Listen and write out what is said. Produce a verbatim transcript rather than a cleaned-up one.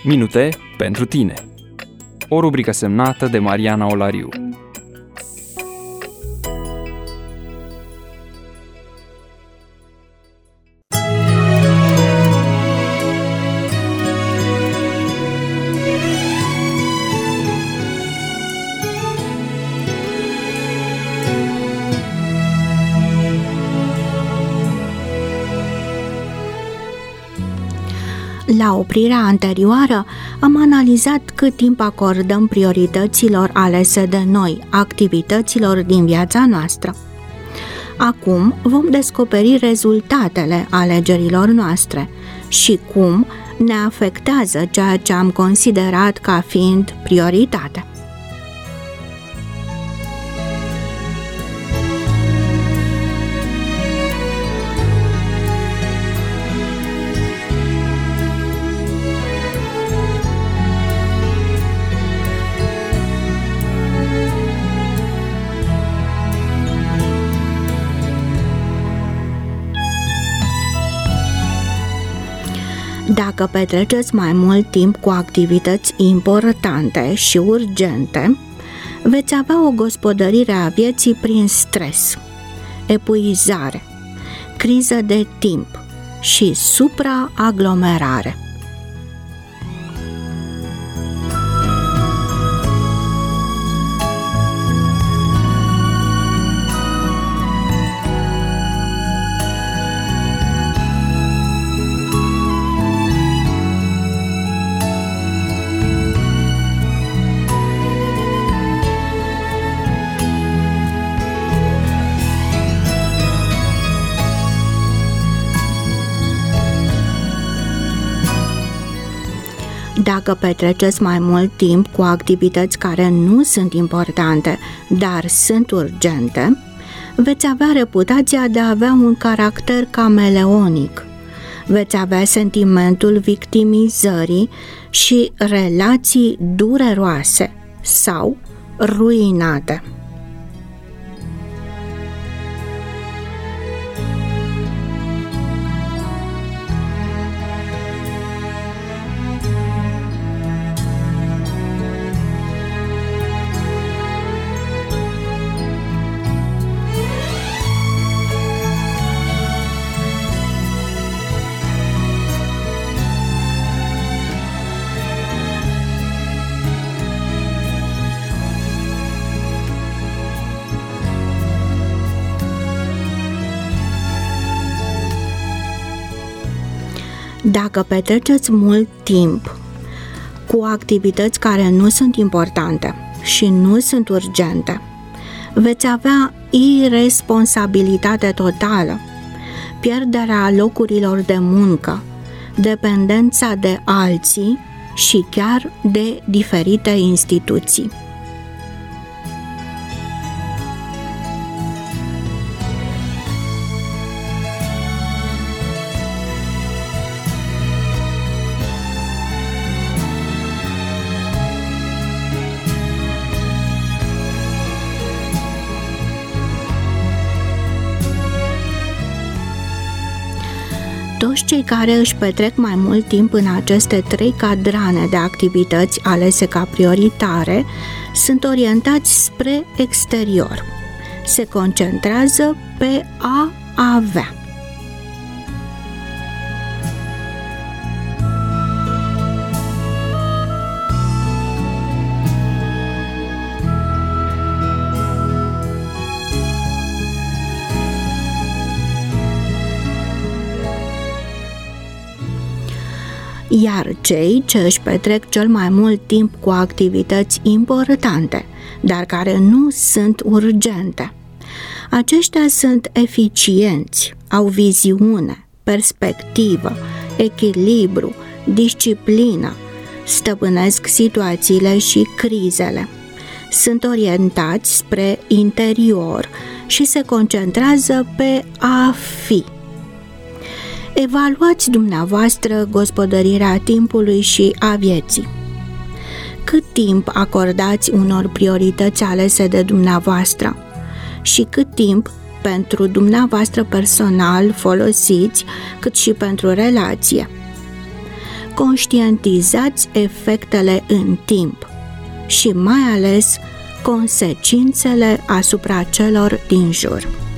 Minute pentru tine. O rubrică semnată de Mariana Olariu. La oprirea anterioară am analizat cât timp acordăm priorităților alese de noi, activităților din viața noastră. Acum vom descoperi rezultatele alegerilor noastre și cum ne afectează ceea ce am considerat ca fiind prioritate. Dacă petreceți mai mult timp cu activități importante și urgente, veți avea o gospodărire a vieții prin stres, epuizare, criză de timp și supraaglomerare. Dacă petreceți mai mult timp cu activități care nu sunt importante, dar sunt urgente, veți avea reputația de a avea un caracter cameleonic. Veți avea sentimentul victimizării și relații dureroase sau ruinate. Dacă petreceți mult timp cu activități care nu sunt importante și nu sunt urgente, veți avea iresponsabilitate totală, pierderea locurilor de muncă, dependența de alții și chiar de diferite instituții. Toți cei care își petrec mai mult timp în aceste trei cadrane de activități alese ca prioritare sunt orientați spre exterior. Se concentrează pe a avea. Iar cei ce își petrec cel mai mult timp cu activități importante, dar care nu sunt urgente, aceștia sunt eficienți, au viziune, perspectivă, echilibru, disciplină, stăpânesc situațiile și crizele, sunt orientați spre interior și se concentrează pe a fi. Evaluați dumneavoastră gospodărirea timpului și a vieții. Cât timp acordați unor priorități alese de dumneavoastră și cât timp pentru dumneavoastră personal folosiți, cât și pentru relație. conștientizați efectele în timp și mai ales consecințele asupra celor din jur.